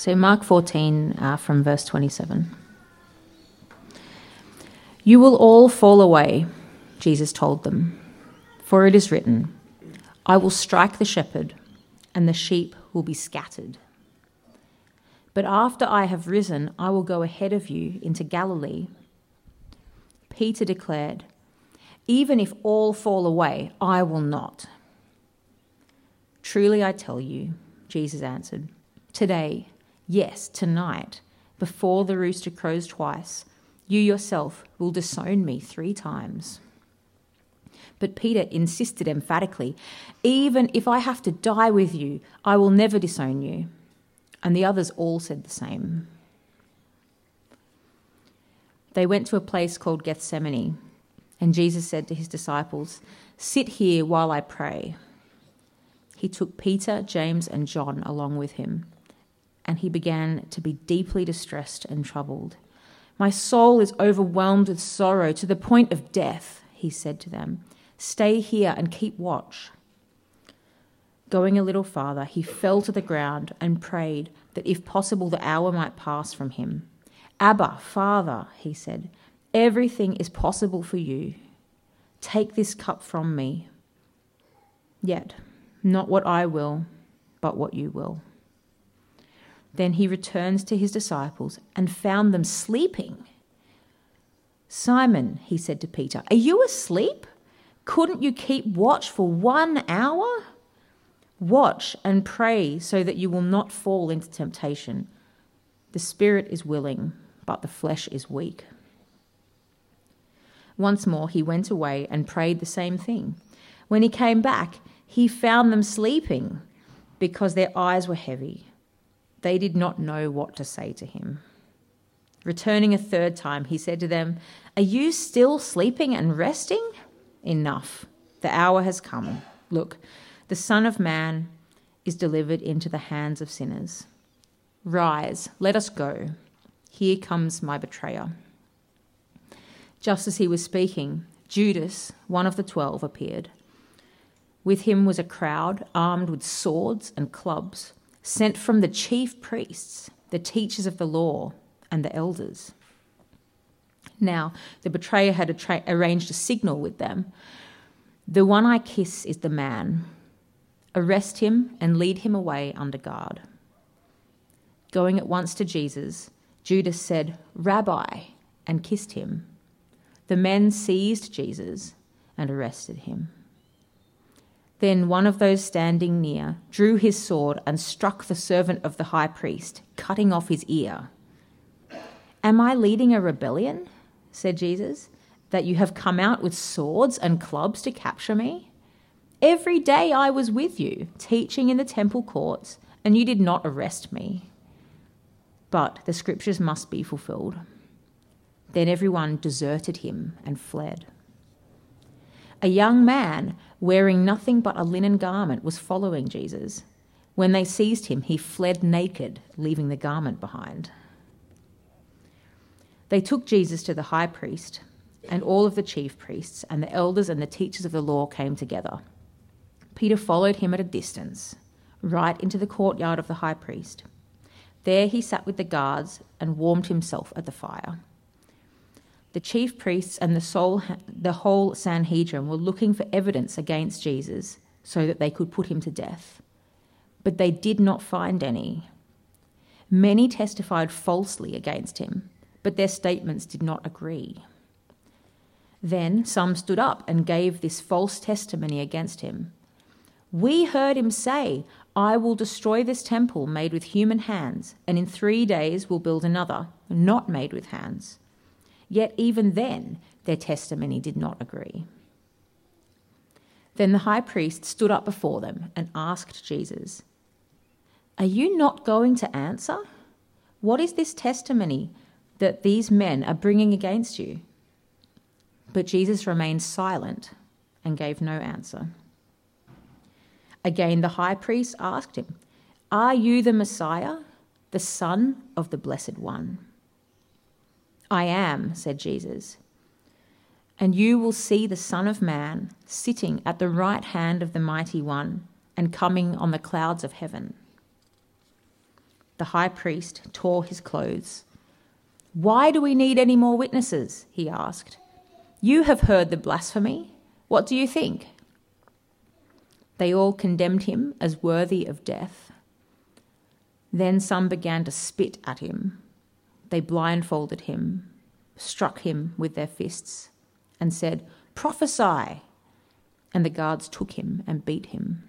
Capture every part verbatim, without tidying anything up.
So Mark fourteen uh, from verse twenty-seven. "You will all fall away," Jesus told them, "for it is written, 'I will strike the shepherd, and the sheep will be scattered.' But after I have risen, I will go ahead of you into Galilee." Peter declared, "Even if all fall away, I will not." "Truly I tell you," Jesus answered, "today, yes, tonight, before the rooster crows twice, you yourself will disown me three times." But Peter insisted emphatically, "Even if I have to die with you, I will never disown you." And the others all said the same. They went to a place called Gethsemane, and Jesus said to his disciples, "Sit here while I pray." He took Peter, James, and John along with him, and he began to be deeply distressed and troubled. "My soul is overwhelmed with sorrow to the point of death," he said to them. "Stay here and keep watch." Going a little farther, he fell to the ground and prayed that if possible the hour might pass from him. "Abba, Father," he said, "everything is possible for you. Take this cup from me. Yet, not what I will, but what you will." Then he returns to his disciples and found them sleeping. "Simon," he said to Peter, "are you asleep? Couldn't you keep watch for one hour? Watch and pray so that you will not fall into temptation. The spirit is willing, but the flesh is weak." Once more he went away and prayed the same thing. When he came back, he found them sleeping because their eyes were heavy. They did not know what to say to him. Returning a third time, he said to them, "Are you still sleeping and resting? Enough. The hour has come. Look, the Son of Man is delivered into the hands of sinners. Rise, let us go. Here comes my betrayer." Just as he was speaking, Judas, one of the twelve, appeared. With him was a crowd armed with swords and clubs, sent from the chief priests, the teachers of the law, and the elders. Now, the betrayer had attra- arranged a signal with them. "The one I kiss is the man. Arrest him and lead him away under guard." Going at once to Jesus, Judas said, "Rabbi," and kissed him. The men seized Jesus and arrested him. Then one of those standing near drew his sword and struck the servant of the high priest, cutting off his ear. "Am I leading a rebellion," said Jesus, "that you have come out with swords and clubs to capture me? Every day I was with you, teaching in the temple courts, and you did not arrest me. But the scriptures must be fulfilled." Then everyone deserted him and fled. A young man wearing nothing but a linen garment was following Jesus. When they seized him, he fled naked, leaving the garment behind. They took Jesus to the high priest, and all of the chief priests and the elders and the teachers of the law came together. Peter followed him at a distance, right into the courtyard of the high priest. There he sat with the guards and warmed himself at the fire. The chief priests and the, soul, the whole Sanhedrin were looking for evidence against Jesus so that they could put him to death. But they did not find any. Many testified falsely against him, but their statements did not agree. Then some stood up and gave this false testimony against him. "We heard him say, 'I will destroy this temple made with human hands, and in three days will build another, not made with hands.' Yet even then, their testimony did not agree." Then the high priest stood up before them and asked Jesus, "Are you not going to answer? What is this testimony that these men are bringing against you?" But Jesus remained silent and gave no answer. Again, the high priest asked him, "Are you the Messiah, the Son of the Blessed One?" "I am," said Jesus. "And you will see the Son of Man sitting at the right hand of the Mighty One and coming on the clouds of heaven." The high priest tore his clothes. "Why do we need any more witnesses?" he asked. "You have heard the blasphemy. What do you think?" They all condemned him as worthy of death. Then some began to spit at him. They blindfolded him, struck him with their fists, and said, "Prophesy!" And the guards took him and beat him.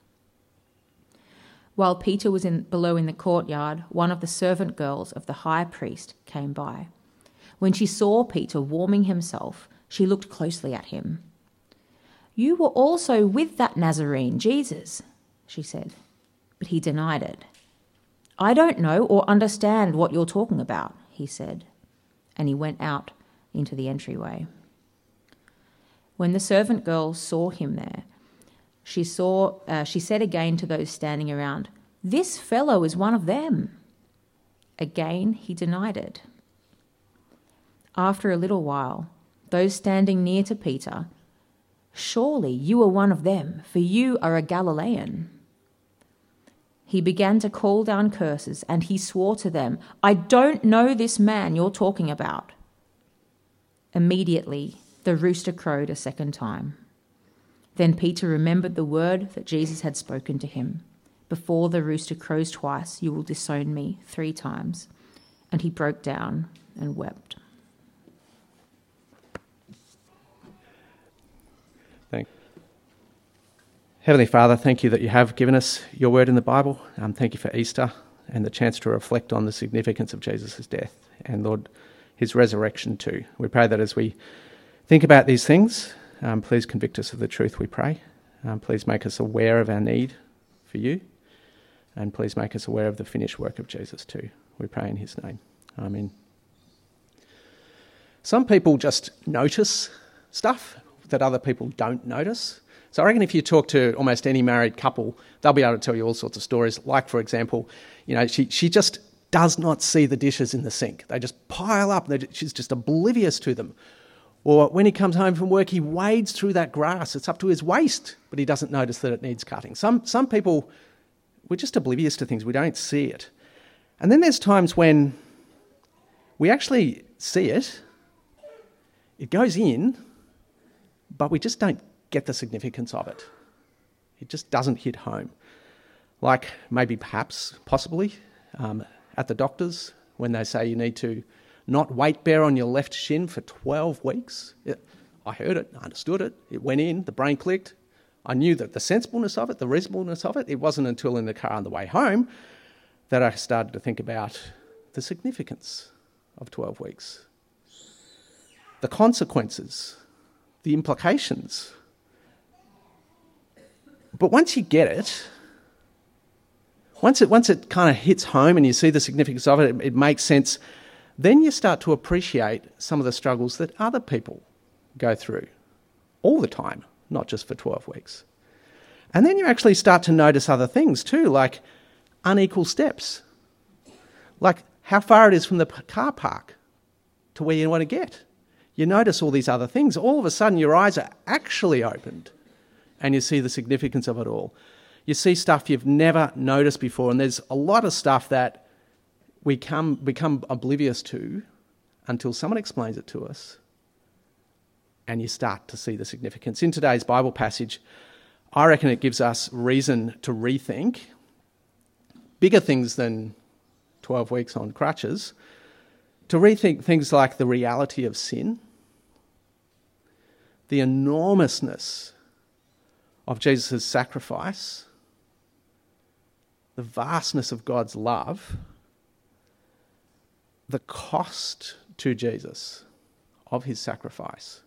While Peter was in, below in the courtyard, one of the servant girls of the high priest came by. When she saw Peter warming himself, she looked closely at him. "You were also with that Nazarene, Jesus," she said. But he denied it. "I don't know or understand what you're talking about," he said. And he went out into the entryway. When the servant girl saw him there, she saw. Uh, she said again to those standing around, "This fellow is one of them." Again he denied it. After a little while, those standing near to Peter, "Surely you are one of them, for you are a Galilean." He began to call down curses, and he swore to them, "I don't know this man you're talking about." Immediately, the rooster crowed a second time. Then Peter remembered the word that Jesus had spoken to him. "Before the rooster crows twice, you will disown me three times." And he broke down and wept. Thank Heavenly Father, thank you that you have given us your word in the Bible. Um, thank you for Easter and the chance to reflect on the significance of Jesus' death and, Lord, his resurrection too. We pray that as we think about these things, um, please convict us of the truth, we pray. Um, please make us aware of our need for you, and please make us aware of the finished work of Jesus too. We pray in his name. Amen. Some people just notice stuff that other people don't notice. So I reckon if you talk to almost any married couple, they'll be able to tell you all sorts of stories. Like, for example, you know, she she just does not see the dishes in the sink. They just pile up. She's just oblivious to them. Or when he comes home from work, he wades through that grass. It's up to his waist, but he doesn't notice that it needs cutting. Some some people, we're just oblivious to things. We don't see it. And then there's times when we actually see it. It goes in, but we just don't get the significance of it. It just doesn't hit home. Like maybe perhaps, possibly, um, at the doctor's when they say you need to not weight bear on your left shin for twelve weeks. It, I heard it, I understood it, it went in, the brain clicked. I knew that the sensibleness of it, the reasonableness of it. It wasn't until in the car on the way home that I started to think about the significance of twelve weeks. The consequences, the implications. But once you get it, once it once it kind of hits home and you see the significance of it, it, it makes sense, then you start to appreciate some of the struggles that other people go through all the time, not just for twelve weeks. And then you actually start to notice other things too, like unequal steps, like how far it is from the car park to where you want to get. You notice all these other things. All of a sudden your eyes are actually opened and you see the significance of it all. You see stuff you've never noticed before, and there's a lot of stuff that we come, become oblivious to until someone explains it to us, and you start to see the significance. In today's Bible passage, I reckon it gives us reason to rethink bigger things than twelve weeks on crutches, to rethink things like the reality of sin, the enormousness of Jesus' sacrifice, the vastness of God's love, the cost to Jesus of his sacrifice,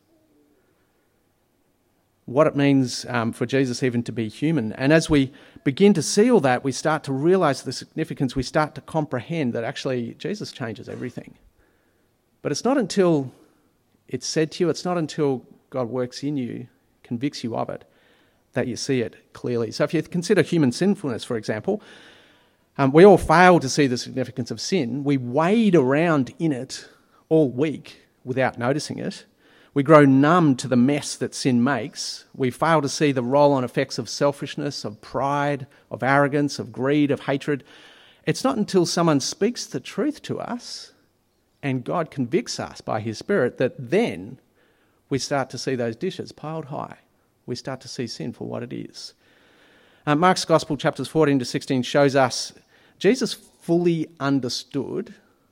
what it means um, for Jesus even to be human. And as we begin to see all that, we start to realise the significance, we start to comprehend that actually Jesus changes everything. But it's not until it's said to you, it's not until God works in you, convicts you of it, that you see it clearly. So if you consider human sinfulness, for example, um, we all fail to see the significance of sin. We wade around in it all week without noticing it. We grow numb to the mess that sin makes. We fail to see the roll-on effects of selfishness, of pride, of arrogance, of greed, of hatred. It's not until someone speaks the truth to us and God convicts us by his Spirit that then we start to see those dishes piled high. We start to see sin for what it is. Uh, Mark's Gospel, chapters fourteen to sixteen, shows us Jesus fully understood,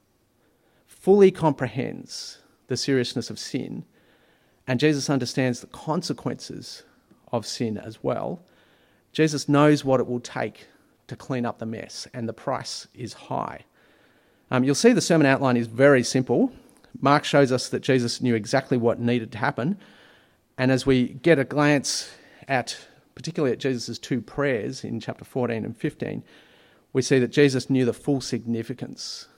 fully comprehends the seriousness of sin, and Jesus understands the consequences of sin as well. Jesus knows what it will take to clean up the mess, and the price is high. Um, you'll see the sermon outline is very simple. Mark shows us that Jesus knew exactly what needed to happen, and as we get a glance at, particularly at Jesus' two prayers in chapter fourteen and fifteen, we see that Jesus knew the full significance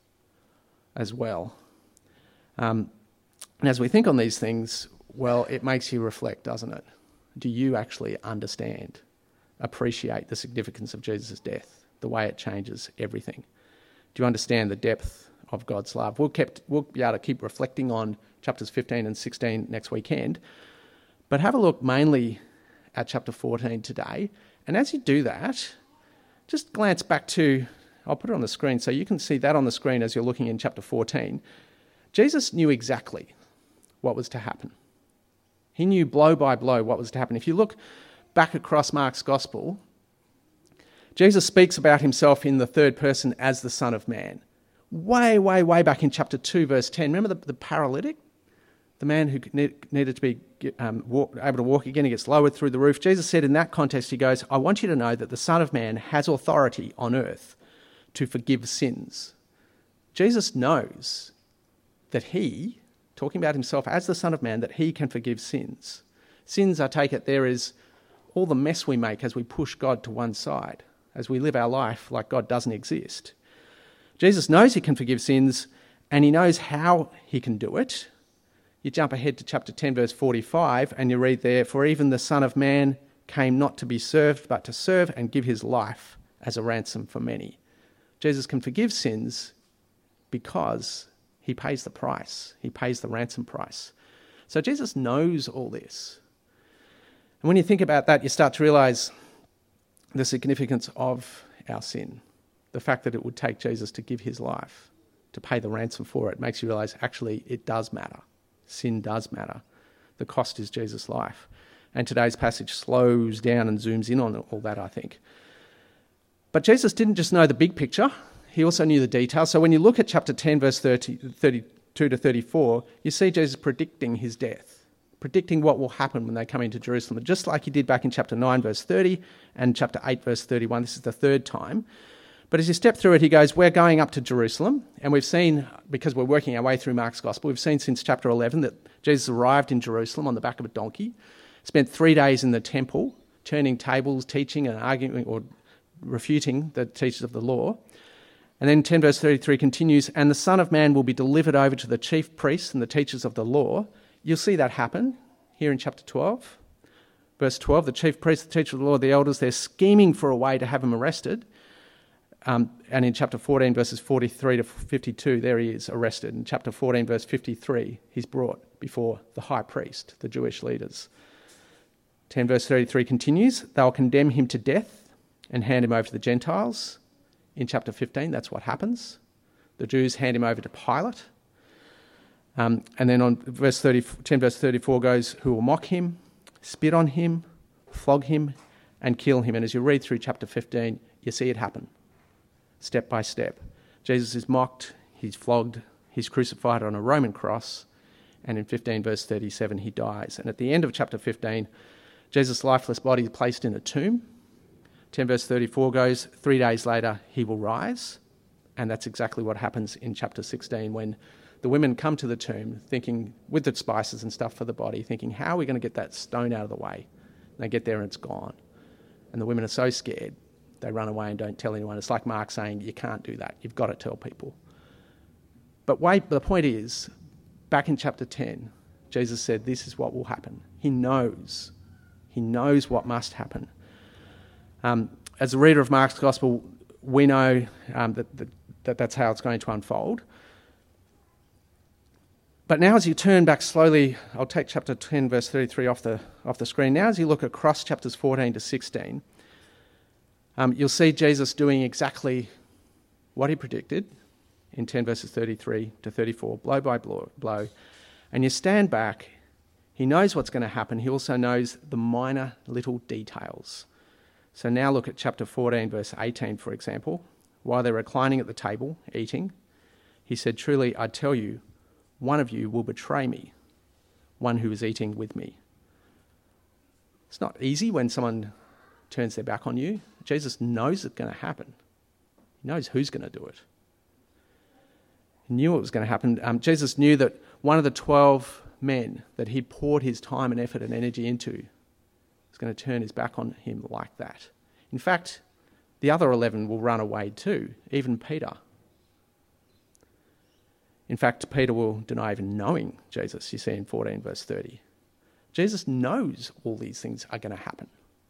as well. Um, and as we think on these things, well, it makes you reflect, doesn't it? Do you actually understand, appreciate the significance of Jesus' death, the way it changes everything? Do you understand the depth of God's love? We'll, kept, we'll be able to keep reflecting on chapters fifteen and sixteen next weekend, but have a look mainly at chapter fourteen today. And as you do that, just glance back to, I'll put it on the screen so you can see that on the screen as you're looking in chapter fourteen. Jesus knew exactly what was to happen. He knew blow by blow what was to happen. If you look back across Mark's Gospel, Jesus speaks about himself in the third person as the Son of Man. Way, way, way back in chapter two, verse ten. Remember the, the paralytic? The man who need, needed to be um, walk, able to walk again, he gets lowered through the roof. Jesus said in that context, he goes, I want you to know that the Son of Man has authority on earth to forgive sins. Jesus knows that he, talking about himself as the Son of Man, that he can forgive sins. Sins, I take it, there is all the mess we make as we push God to one side, as we live our life like God doesn't exist. Jesus knows he can forgive sins, and he knows how he can do it. You jump ahead to chapter ten, verse forty-five, and you read there, for even the Son of Man came not to be served, but to serve and give his life as a ransom for many. Jesus can forgive sins because he pays the price. He pays the ransom price. So Jesus knows all this. And when you think about that, you start to realise the significance of our sin. The fact that it would take Jesus to give his life, to pay the ransom for it, makes you realise actually it does matter. Sin does matter. The cost is Jesus' life. And today's passage slows down and zooms in on all that, I think. But Jesus didn't just know the big picture. He also knew the details. So when you look at chapter ten, verse thirty, thirty-two to thirty-four, you see Jesus predicting his death, predicting what will happen when they come into Jerusalem. Just like he did back in chapter nine, verse thirty, and chapter eight, verse thirty-one. This is the third time. But as you step through it, he goes, we're going up to Jerusalem. And we've seen, because we're working our way through Mark's Gospel, we've seen since chapter eleven that Jesus arrived in Jerusalem on the back of a donkey, spent three days in the temple, turning tables, teaching and arguing or refuting the teachers of the law. And then ten verse thirty-three continues, and the Son of Man will be delivered over to the chief priests and the teachers of the law. You'll see that happen here in chapter twelve. Verse twelve, the chief priests, the teachers of the law, the elders, they're scheming for a way to have him arrested. Um, and in chapter fourteen, verses forty-three to fifty-two, there he is arrested. In chapter fourteen, verse fifty-three, he's brought before the high priest, the Jewish leaders. ten verse thirty-three continues, they'll condemn him to death and hand him over to the Gentiles. In chapter fifteen, that's what happens. The Jews hand him over to Pilate. Um, and then on verse thirty, ten verse thirty-four goes, who will mock him, spit on him, flog him, and kill him. And as you read through chapter fifteen, you see it happen. Step by step. Jesus is mocked, he's flogged, he's crucified on a Roman cross, and in fifteen verse thirty-seven he dies. And at the end of chapter fifteen, Jesus' lifeless body is placed in a tomb. ten verse thirty-four goes, three days later he will rise. And that's exactly what happens in chapter sixteen when the women come to the tomb thinking, with the spices and stuff for the body, thinking, how are we going to get that stone out of the way? And they get there and it's gone. And the women are so scared, they run away and don't tell anyone. It's like Mark saying, you can't do that. You've got to tell people. But wait, the point is, back in chapter ten, Jesus said this is what will happen. He knows. He knows what must happen. Um, as a reader of Mark's Gospel, we know um, that, that, that that's how it's going to unfold. But now as you turn back slowly, I'll take chapter ten, verse thirty-three off the, off the screen. Now as you look across chapters fourteen to sixteen, Um, you'll see Jesus doing exactly what he predicted in ten verses thirty-three to thirty-four, blow by blow, blow, and you stand back, he knows what's going to happen. He also knows the minor little details. So now look at chapter fourteen, verse eighteen, for example. While they're reclining at the table, eating, he said, "Truly, I tell you, one of you will betray me, one who is eating with me." It's not easy when someone turns their back on you. Jesus knows it's going to happen. He knows who's going to do it. He knew it was going to happen. Um, Jesus knew that one of the twelve men that he poured his time and effort and energy into was going to turn his back on him like that. In fact, the other eleven will run away too, even Peter. In fact, Peter will deny even knowing Jesus, you see in fourteen verse thirty. Jesus knows all these things are going to happen.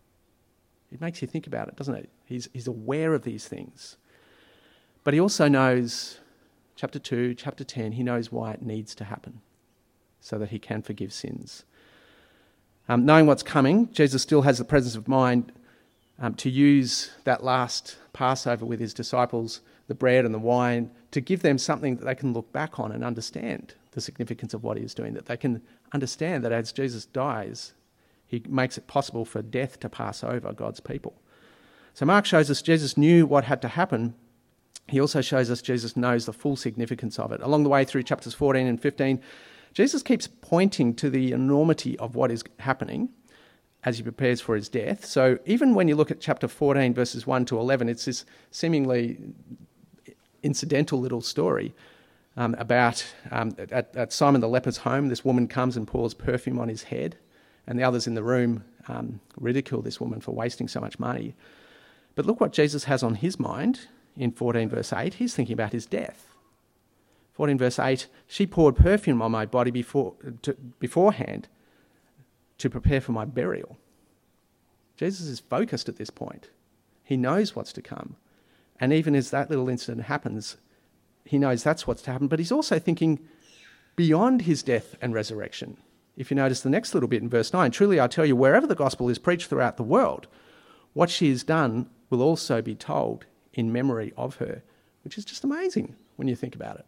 It makes you think about it, doesn't it? He's, he's aware of these things. But he also knows, chapter two, chapter ten, he knows why it needs to happen, so that he can forgive sins. Um, knowing what's coming, Jesus still has the presence of mind um, to use that last Passover with his disciples, the bread and the wine, to give them something that they can look back on and understand the significance of what he is doing, that they can understand that as Jesus dies, he makes it possible for death to pass over God's people. So Mark shows us Jesus knew what had to happen. He also shows us Jesus knows the full significance of it. Along the way through chapters fourteen and fifteen, Jesus keeps pointing to the enormity of what is happening as he prepares for his death. So even when you look at chapter fourteen, verses one to eleven, it's this seemingly incidental little story um, about um, at, at Simon the leper's home. This woman comes and pours perfume on his head, and the others in the room um, ridicule this woman for wasting so much money. But look what Jesus has on his mind in fourteen verse eight. He's thinking about his death. fourteen verse eight, she poured perfume on my body before to, beforehand to prepare for my burial. Jesus is focused at this point. He knows what's to come. And even as that little incident happens, he knows that's what's to happen, but he's also thinking beyond his death and resurrection. If you notice the next little bit in verse nine, truly I tell you, wherever the gospel is preached throughout the world, what she has done will also be told in memory of her, which is just amazing when you think about it.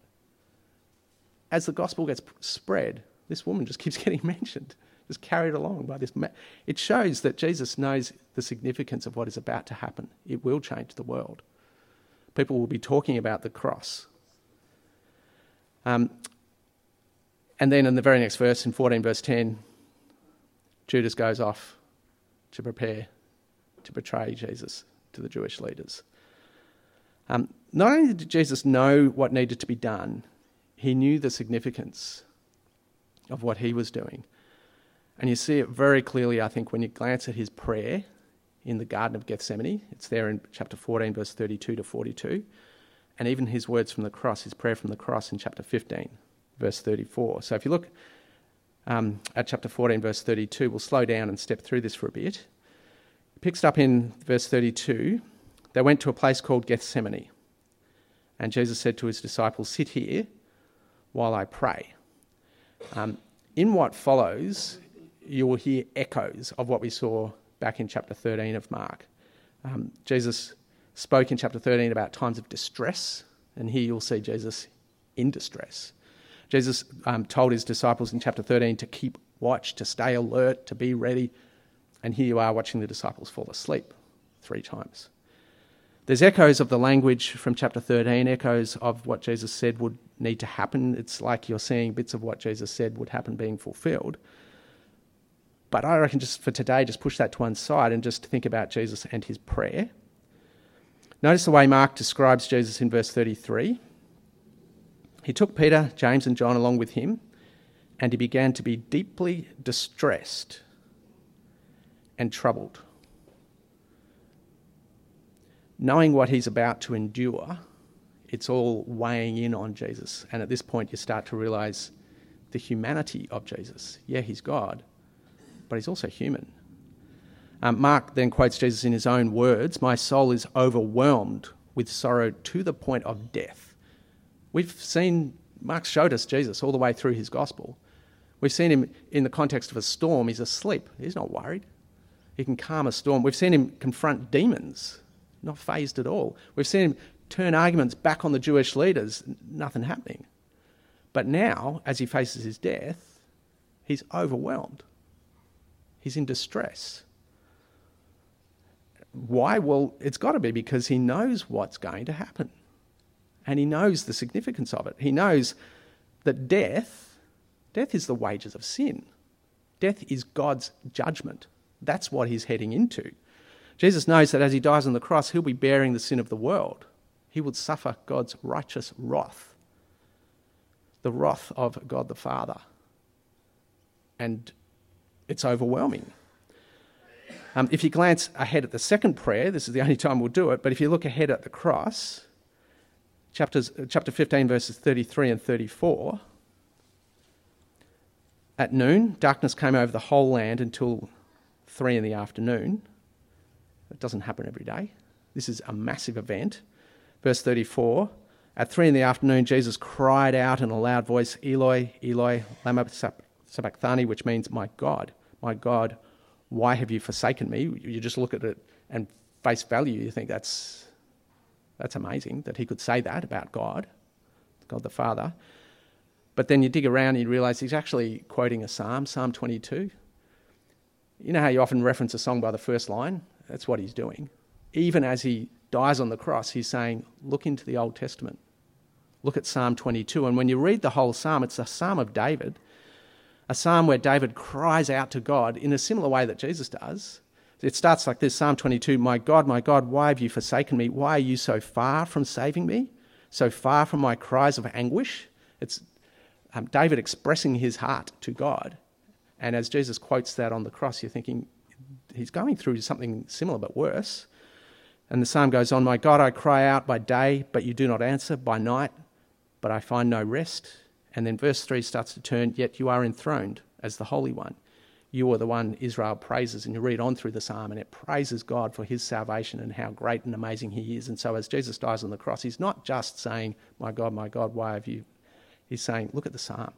As the gospel gets spread, this woman just keeps getting mentioned, just carried along by this. Ma- it shows that Jesus knows the significance of what is about to happen. It will change the world. People will be talking about the cross. Um, and then in the very next verse, in fourteen verse ten, Judas goes off to prepare to betray Jesus to the Jewish leaders. Um, not only did Jesus know what needed to be done, he knew the significance of what he was doing. And you see it very clearly, I think, when you glance at his prayer in the Garden of Gethsemane. It's there in chapter fourteen, verse thirty-two to forty-two. And even his words from the cross, his prayer from the cross in chapter fifteen, verse thirty-four. So if you look um, at chapter fourteen, verse thirty-two, we'll slow down and step through this for a bit. It picks up in verse thirty-two. They went to a place called Gethsemane. And Jesus said to his disciples, sit here while I pray. Um, in what follows, you will hear echoes of what we saw back in chapter thirteen of Mark. Um, Jesus spoke in chapter thirteen about times of distress, and here you'll see Jesus in distress. Jesus um, told his disciples in chapter thirteen to keep watch, to stay alert, to be ready, and here you are watching the disciples fall asleep three times. There's echoes of the language from chapter thirteen, echoes of what Jesus said would need to happen. It's like you're seeing bits of what Jesus said would happen being fulfilled. But I reckon just for today, just push that to one side and just think about Jesus and his prayer. Notice the way Mark describes Jesus in verse thirty-three. He took Peter, James and John along with him, and he began to be deeply distressed and troubled. Knowing what he's about to endure, it's all weighing in on Jesus. And at this point, you start to realise the humanity of Jesus. Yeah, he's God, but he's also human. Um, Mark then quotes Jesus in his own words, my soul is overwhelmed with sorrow to the point of death. We've seen, Mark showed us Jesus all the way through his gospel. We've seen him in the context of a storm. He's asleep. He's not worried. He can calm a storm. We've seen him confront demons, not fazed at all. We've seen him turn arguments back on the Jewish leaders, nothing happening. But now, as he faces his death, he's overwhelmed. He's in distress. Why? Well, it's got to be because he knows what's going to happen. And he knows the significance of it. He knows that death, death is the wages of sin. Death is God's judgment. That's what he's heading into. Jesus knows that as he dies on the cross, he'll be bearing the sin of the world. He will suffer God's righteous wrath, the wrath of God the Father. And it's overwhelming. Um, if you glance ahead at the second prayer, this is the only time we'll do it, but if you look ahead at the cross, chapters, chapter fifteen, verses thirty-three and thirty-four, at noon, darkness came over the whole land until three in the afternoon. It doesn't happen every day. This is a massive event. Verse thirty-four, at three in the afternoon, Jesus cried out in a loud voice, Eloi, Eloi, lama sabachthani, which means, my God, my God, why have you forsaken me? You just look at it and face value, you think that's that's amazing that he could say that about God, God the Father. But then you dig around and you realise he's actually quoting a psalm, Psalm twenty-two. You know how you often reference a song by the first line? That's what he's doing. Even as he dies on the cross, he's saying, look into the Old Testament. Look at Psalm twenty-two. And when you read the whole psalm, it's a psalm of David, a psalm where David cries out to God in a similar way that Jesus does. It starts like this, Psalm twenty-two, my God, my God, why have you forsaken me? Why are you so far from saving me? So far from my cries of anguish? It's um, David expressing his heart to God. And as Jesus quotes that on the cross, you're thinking, he's going through something similar but worse. And the psalm goes on, my God, I cry out by day, but you do not answer, by night, but I find no rest. And then verse three starts to turn, yet you are enthroned as the Holy One. You are the one Israel praises. And you read on through the psalm and it praises God for his salvation and how great and amazing he is. And so as Jesus dies on the cross, he's not just saying, my God, my God, why have you? He's saying, look at the psalm.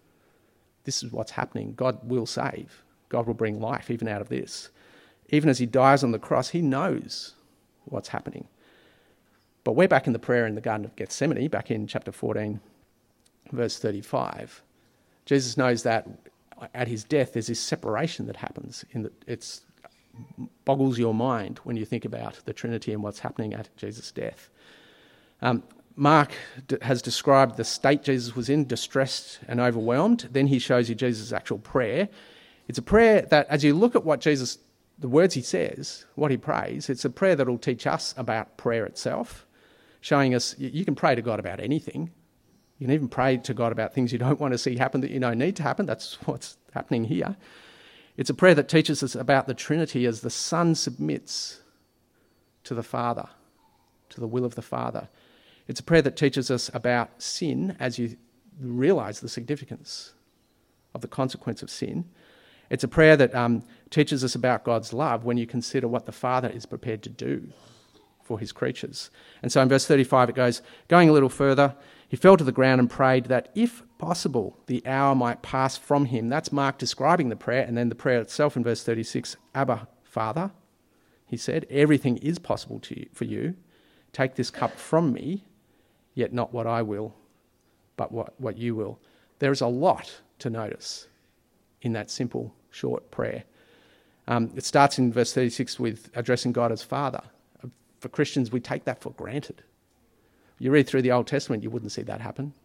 This is what's happening. God will save. God will bring life even out of this. Even as he dies on the cross, he knows what's happening. But we're back in the prayer in the Garden of Gethsemane, back in chapter fourteen, verse thirty-five. Jesus knows that at his death there's this separation that happens. In the, it's boggles your mind when you think about the Trinity and what's happening at Jesus' death. Um, Mark d- has described the state Jesus was in, distressed and overwhelmed. Then he shows you Jesus' actual prayer. It's a prayer that, as you look at what Jesus, the words he says, what he prays, it's a prayer that will teach us about prayer itself, showing us you can pray to God about anything. You can even pray to God about things you don't want to see happen that you know need to happen. That's what's happening here. It's a prayer that teaches us about the Trinity as the Son submits to the Father, to the will of the Father. It's a prayer that teaches us about sin as you realise the significance of the consequence of sin. It's a prayer that um, teaches us about God's love when you consider what the Father is prepared to do for his creatures. And so in verse thirty-five it goes, going a little further, he fell to the ground and prayed that if possible the hour might pass from him. That's Mark describing the prayer, and then the prayer itself in verse thirty-six, Abba, Father, he said, everything is possible to you, for you. Take this cup from me, yet not what I will, but what, what you will. There is a lot to notice in that simple, short prayer. Um, it starts in verse thirty-six with addressing God as Father. For Christians, we take that for granted. You read through the Old Testament, you wouldn't see that happen.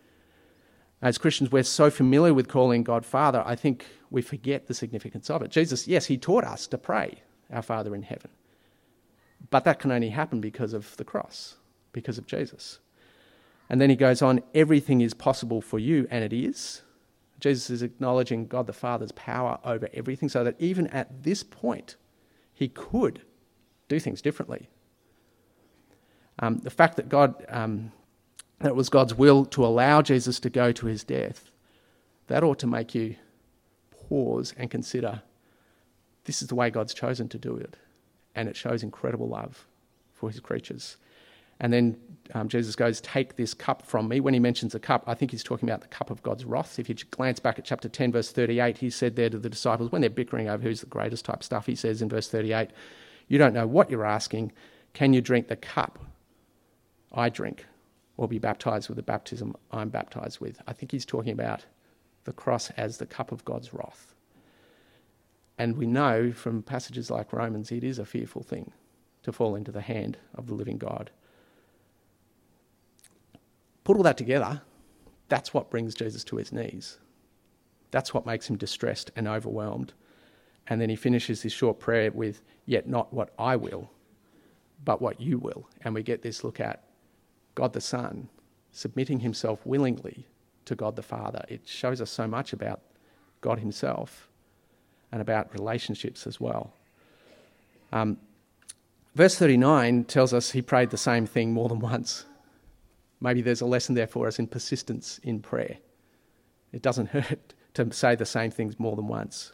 As Christians, we're so familiar with calling God Father, I think we forget the significance of it. Jesus, yes, he taught us to pray, our Father in heaven. But that can only happen because of the cross, because of Jesus. And then he goes on, everything is possible for you, and it is. Jesus is acknowledging God the Father's power over everything, so that even at this point, he could do things differently. Um, the fact that God, um, that it was God's will to allow Jesus to go to his death, that ought to make you pause and consider, this is the way God's chosen to do it. And it shows incredible love for his creatures. And then um, Jesus goes, take this cup from me. When he mentions a cup, I think he's talking about the cup of God's wrath. If you glance back at chapter ten, verse thirty-eight, he said there to the disciples, when they're bickering over who's the greatest type stuff, he says in verse thirty-eight, you don't know what you're asking. Can you drink the cup I drink or be baptized with the baptism I'm baptized with. I think he's talking about the cross as the cup of God's wrath. And we know from passages like Romans, it is a fearful thing to fall into the hand of the living God. Put all that together, that's what brings Jesus to his knees. That's what makes him distressed and overwhelmed. And then he finishes his short prayer with, yet not what I will, but what you will. And we get this look at God the Son submitting himself willingly to God the Father. It shows us so much about God himself and about relationships as well. Um, verse thirty-nine tells us he prayed the same thing more than once. Maybe there's a lesson there for us in persistence in prayer. It doesn't hurt to say the same things more than once.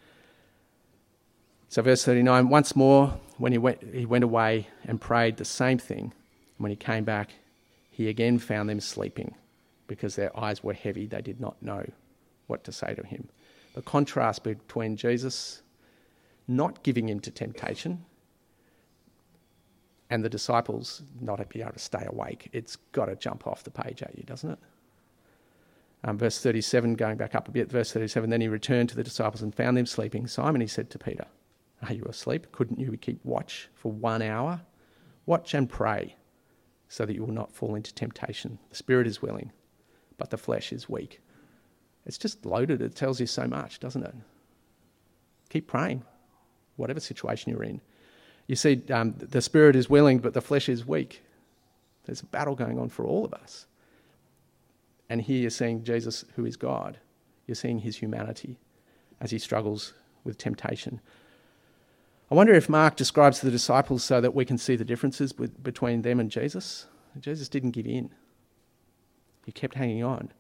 So verse thirty-nine, once more when he went, he went away and prayed the same thing. When he came back, he again found them sleeping because their eyes were heavy. They did not know what to say to him. The contrast between Jesus not giving in to temptation and the disciples not being able to stay awake, it's got to jump off the page at you, doesn't it? Um, verse thirty-seven, going back up a bit, verse thirty-seven, then he returned to the disciples and found them sleeping. Simon, he said to Peter, are you asleep? Couldn't you keep watch for one hour? Watch and pray so that you will not fall into temptation. The spirit is willing, but the flesh is weak. It's just loaded. It tells you so much, doesn't it? Keep praying, whatever situation you're in. You see, um, the spirit is willing, but the flesh is weak. There's a battle going on for all of us. And here you're seeing Jesus, who is God. You're seeing his humanity as he struggles with temptation. I wonder if Mark describes the disciples so that we can see the differences with, between them and Jesus. Jesus didn't give in. He kept hanging on.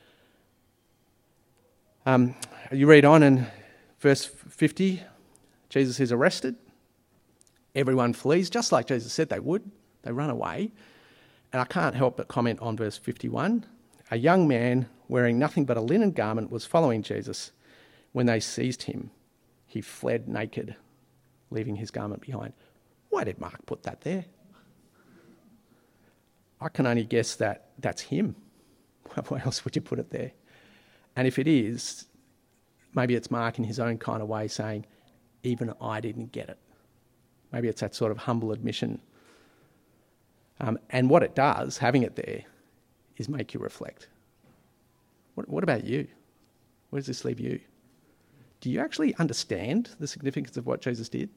Um, you read on in verse fifty, Jesus is arrested. Everyone flees, just like Jesus said they would. They run away. And I can't help but comment on verse fifty-one. A young man wearing nothing but a linen garment was following Jesus. When they seized him, he fled naked, leaving his garment behind. Why did Mark put that there? I can only guess that that's him. Why else would you put it there? And if it is, maybe it's Mark in his own kind of way saying, even I didn't get it. Maybe it's that sort of humble admission. Um, and what it does, having it there, is make you reflect. What, what about you? Where does this leave you? Do you actually understand the significance of what Jesus did?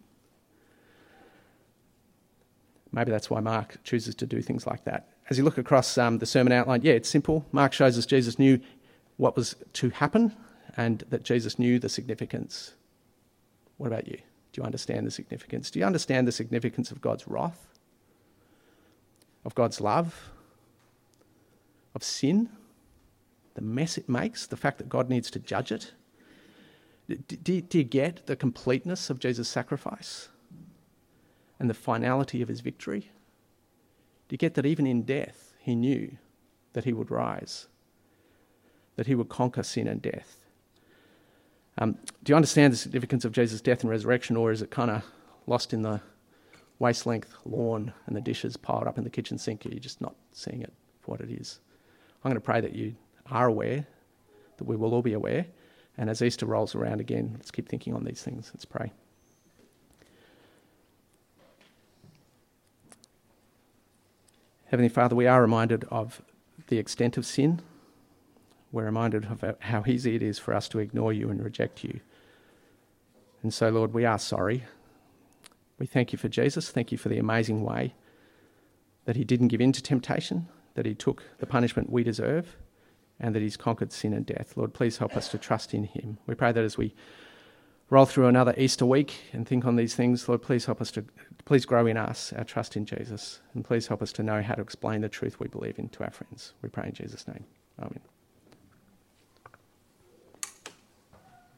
Maybe that's why Mark chooses to do things like that. As you look across um, the sermon outline, yeah, it's simple. Mark shows us Jesus knew what was to happen and that Jesus knew the significance. What about you? Do you understand the significance? Do you understand the significance of God's wrath? Of God's love? Of sin? The mess it makes? The fact that God needs to judge it? Do, do you get the completeness of Jesus' sacrifice and the finality of his victory? Do you get that even in death, he knew that he would rise, that he would conquer sin and death? Um, do you understand the significance of Jesus' death and resurrection, or is it kind of lost in the waist-length lawn and the dishes piled up in the kitchen sink? Are you just not seeing it for what it is? I'm going to pray that you are aware, that we will all be aware. And as Easter rolls around again, let's keep thinking on these things. Let's pray. Heavenly Father, we are reminded of the extent of sin. We're reminded of how easy it is for us to ignore you and reject you. And so, Lord, we are sorry. We thank you for Jesus. Thank you for the amazing way that he didn't give in to temptation, that he took the punishment we deserve, and that he's conquered sin and death. Lord, please help us to trust in him. We pray that as we roll through another Easter week and think on these things, Lord, please help us to, please grow in us our trust in Jesus, and please help us to know how to explain the truth we believe in to our friends. We pray in Jesus' name. Amen.